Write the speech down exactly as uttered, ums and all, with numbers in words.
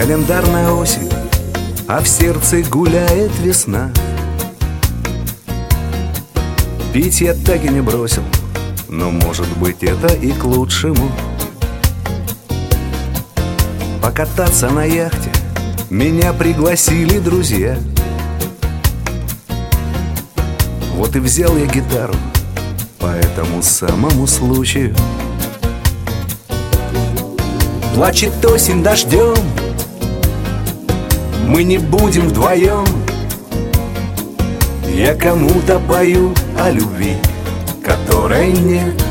Календарная осень, а в сердце гуляет весна. Пить я так и не бросил, но, может быть, это и к лучшему. Покататься на яхте меня пригласили друзья. Вот и взял я гитару по этому самому случаю. Плачет осень дождем, мы не будем вдвоем. Я кому-то пою о любви, которой нет.